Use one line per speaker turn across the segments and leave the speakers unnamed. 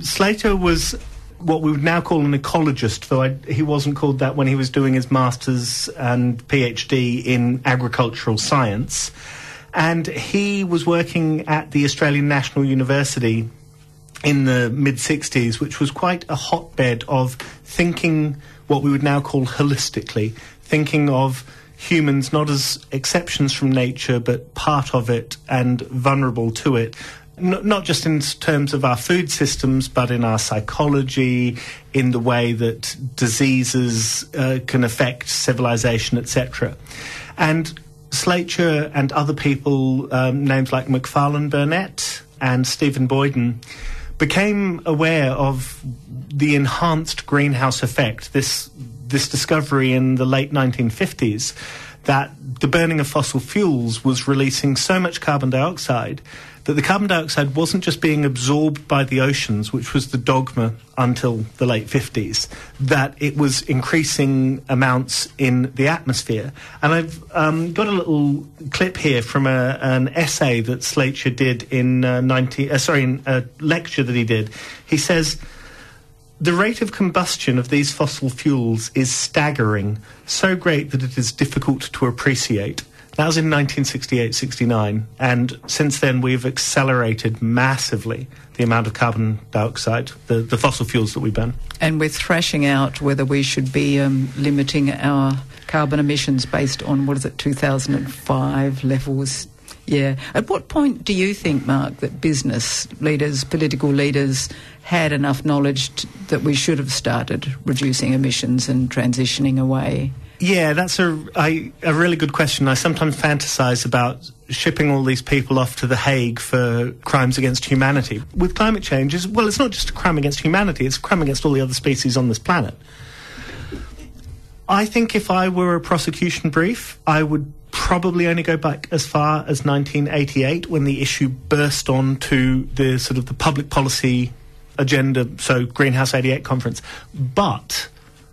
Slater was what we would now call an ecologist, though he wasn't called that when he was doing his master's and PhD in agricultural science. And he was working at the Australian National University in the mid-60s, which was quite a hotbed of thinking what we would now call holistically, thinking of humans not as exceptions from nature, but part of it and vulnerable to it. Not just in terms of our food systems, but in our psychology, in the way that diseases can affect civilization, etc. And Slater and other people, names like Macfarlane Burnet and Stephen Boyden, became aware of the enhanced greenhouse effect, this discovery in the late 1950s, that the burning of fossil fuels was releasing so much carbon dioxide that the carbon dioxide wasn't just being absorbed by the oceans, which was the dogma until the late 50s, that it was increasing amounts in the atmosphere. And I've got a little clip here from an essay that Slater did in in a lecture that he did. He says, "The rate of combustion of these fossil fuels is staggering, so great that it is difficult to appreciate." That was in 1968-69, and since then we've accelerated massively the amount of carbon dioxide, the fossil fuels that we burn.
And we're thrashing out whether we should be limiting our carbon emissions based on, 2005 levels. Yeah. At what point do you think, Mark, that business leaders, political leaders, had enough knowledge that we should have started reducing emissions and transitioning away?
Yeah, that's a really good question. I sometimes fantasize about shipping all these people off to The Hague for crimes against humanity. With climate change, it's not just a crime against humanity, it's a crime against all the other species on this planet. I think if I were a prosecution brief, I would probably only go back as far as 1988, when the issue burst onto the sort of the public policy agenda, so Greenhouse 88 conference. But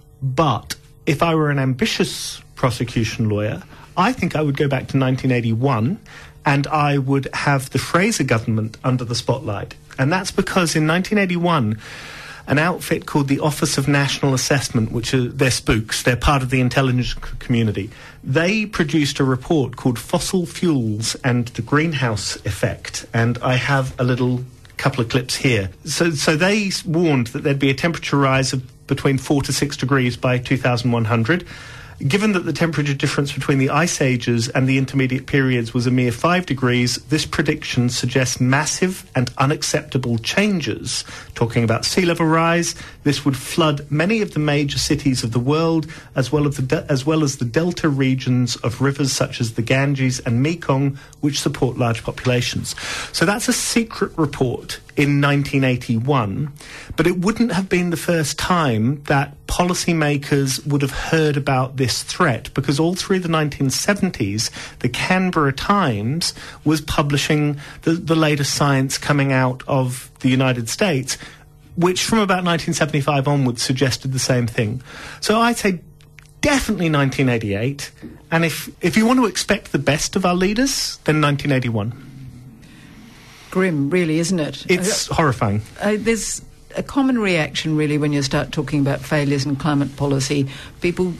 if I were an ambitious prosecution lawyer, I think I would go back to 1981 and I would have the Fraser government under the spotlight. And that's because in 1981, an outfit called the Office of National Assessment, which are, they're spooks, they're part of the intelligence community, they produced a report called Fossil Fuels and the Greenhouse Effect. And I have a little couple of clips here. So they warned that there'd be a temperature rise of between 4 to 6 degrees by 2100. Given that the temperature difference between the ice ages and the intermediate periods was a mere 5 degrees, this prediction suggests massive and unacceptable changes. Talking about sea level rise, this would flood many of the major cities of the world, as well as the delta regions of rivers such as the Ganges and Mekong, which support large populations. So that's a secret report in 1981, but it wouldn't have been the first time that policymakers would have heard about this threat, because all through the 1970s, the Canberra Times was publishing the latest science coming out of the United States, which from about 1975 onwards suggested the same thing. So I'd say definitely 1988, and if you want to expect the best of our leaders, then 1981.
Grim, really, isn't it?
It's horrifying.
There's a common reaction, really, when you start talking about failures in climate policy. People,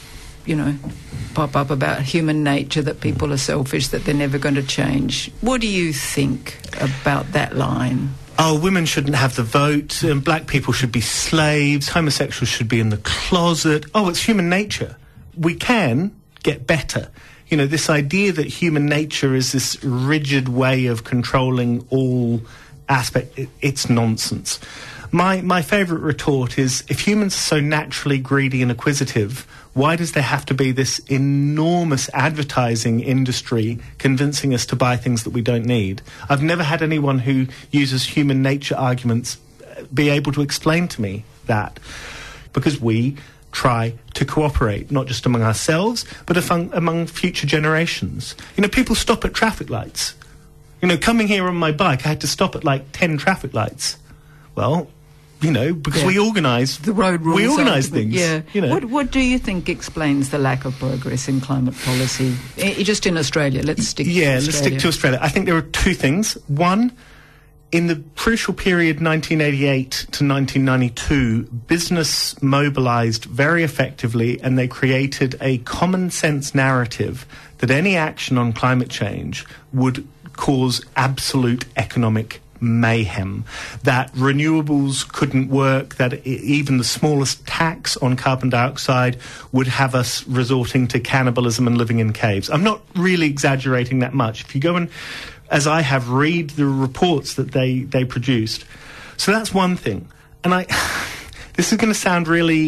pop up about human nature, that people are selfish, that they're never going to change. What do you think about that line?
Oh, women shouldn't have the vote, and black people should be slaves, homosexuals should be in the closet. Oh, it's human nature. We can get better. This idea that human nature is this rigid way of controlling all aspects, it's nonsense. My favourite retort is, if humans are so naturally greedy and acquisitive, why does there have to be this enormous advertising industry convincing us to buy things that we don't need? I've never had anyone who uses human nature arguments be able to explain to me that, because we try to cooperate, not just among ourselves, but among future generations. People stop at traffic lights. Coming here on my bike, I had to stop at 10 traffic lights. Well, because we organise
the road rules.
We organise things.
Yeah. What do you think explains the lack of progress in climate policy? Just in Australia, let's stick to Australia.
Let's stick to Australia. I think there are two things. One, in the crucial period 1988 to 1992, business mobilized very effectively, and they created a common sense narrative that any action on climate change would cause absolute economic mayhem, that renewables couldn't work, that even the smallest tax on carbon dioxide would have us resorting to cannibalism and living in caves. I'm not really exaggerating that much. If you go and, as I have, read the reports that they produced. So that's one thing. And this is going to sound really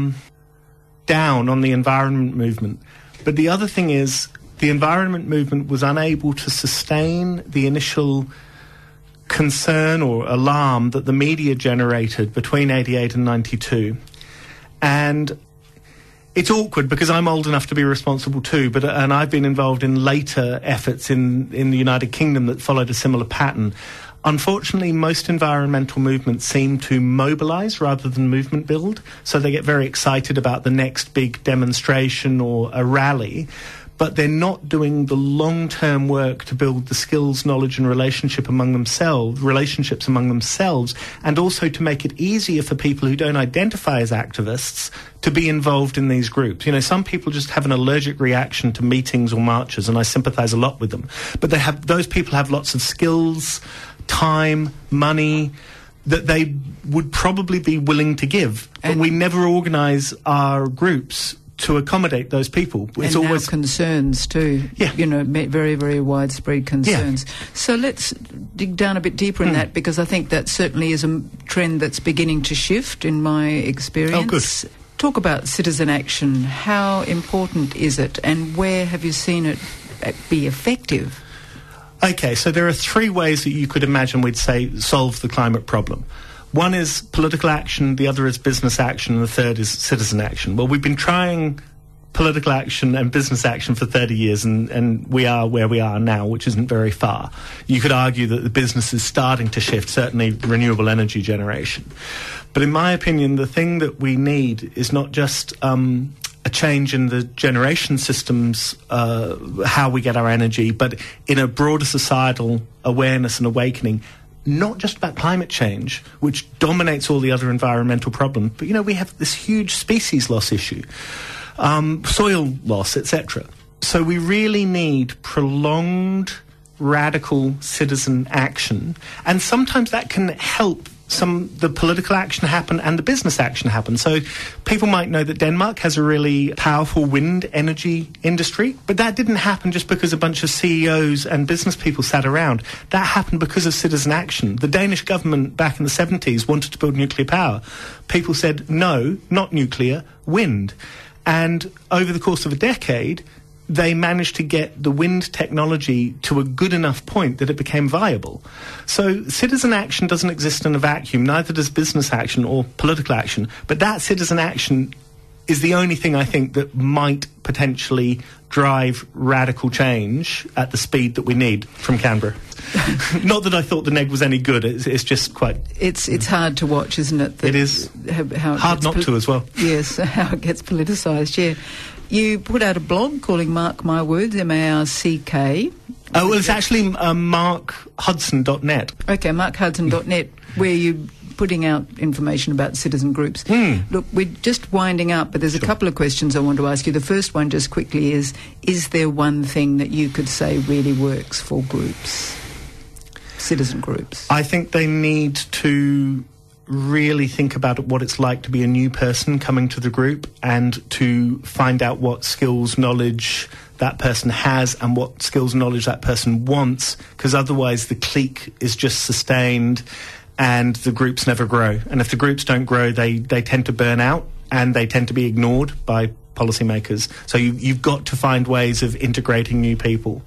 down on the environment movement, but the other thing is the environment movement was unable to sustain the initial concern or alarm that the media generated between 88 and 92. And it's awkward because I'm old enough to be responsible too, and I've been involved in later efforts in the United Kingdom that followed a similar pattern. Unfortunately, most environmental movements seem to mobilize rather than movement build, so they get very excited about the next big demonstration or a rally, but they're not doing the long-term work to build the skills, knowledge, and relationships among themselves, and also to make it easier for people who don't identify as activists to be involved in these groups. You know, some people just have an allergic reaction to meetings or marches, and I sympathize a lot with them. But those people have lots of skills, time, money that they would probably be willing to give. But we never organize our groups to accommodate those people. It's
and
always
concerns too.
Yeah.
You know, very, very widespread concerns.
Yeah.
So let's dig down a bit deeper in that, because I think that certainly is a trend that's beginning to shift in my experience.
Oh, good.
Talk about citizen action. How important is it, and where have you seen it be effective?
Okay, so there are three ways that you could imagine we'd say solve the climate problem. One is political action, the other is business action, and the third is citizen action. Well, we've been trying political action and business action for 30 years, and we are where we are now, which isn't very far. You could argue that the business is starting to shift, certainly renewable energy generation. But in my opinion, the thing that we need is not just a change in the generation systems, how we get our energy, but in a broader societal awareness and awakening, not just about climate change, which dominates all the other environmental problems, but, you know, we have this huge species loss issue, soil loss, etc. So we really need prolonged, radical citizen action, and sometimes that can help the political action happen and the business action happen. So people might know that Denmark has a really powerful wind energy industry, but that didn't happen just because a bunch of CEOs and business people sat around. That happened because of citizen action. The Danish government back in the 70s wanted to build nuclear power. People said, no, not nuclear, wind. And over the course of a decade, they managed to get the wind technology to a good enough point that it became viable. So citizen action doesn't exist in a vacuum, neither does business action or political action. But that citizen action is the only thing I think that might potentially drive radical change at the speed that we need from Canberra. Not that I thought the neg was any good, it's just quite...
It's hard to watch, isn't it?
It is.
How it
hard not to as well.
Yes, how it gets politicised, yeah. You put out a blog calling Mark My Words, M-A-R-C-K.
Oh, well, it's actually markhudson.net.
Okay, markhudson.net, where you're putting out information about citizen groups. Look, we're just winding up, but there's a couple of questions I want to ask you. The first one, just quickly, is there one thing that you could say really works for groups, citizen groups?
I think they need to really think about what it's like to be a new person coming to the group, and to find out what skills, knowledge that person has and what skills, knowledge that person wants, because otherwise the clique is just sustained and the groups never grow. And if the groups don't grow, they tend to burn out and they tend to be ignored by policymakers. So you've got to find ways of integrating new people.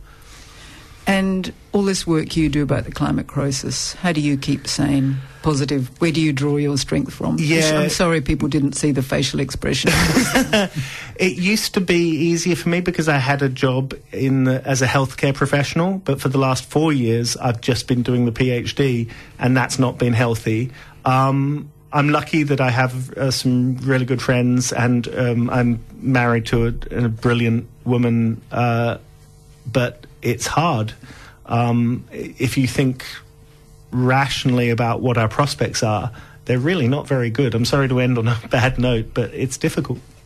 And all this work you do about the climate crisis, how do you keep sane, positive? Where do you draw your strength from?
Yeah.
I'm sorry people didn't see the facial expression.
It used to be easier for me because I had a job as a healthcare professional, but for the last 4 years I've just been doing the PhD, and that's not been healthy. I'm lucky that I have some really good friends, and I'm married to a brilliant woman, but it's hard. If you think rationally about what our prospects are, they're really not very good. I'm sorry to end on a bad note, but it's difficult.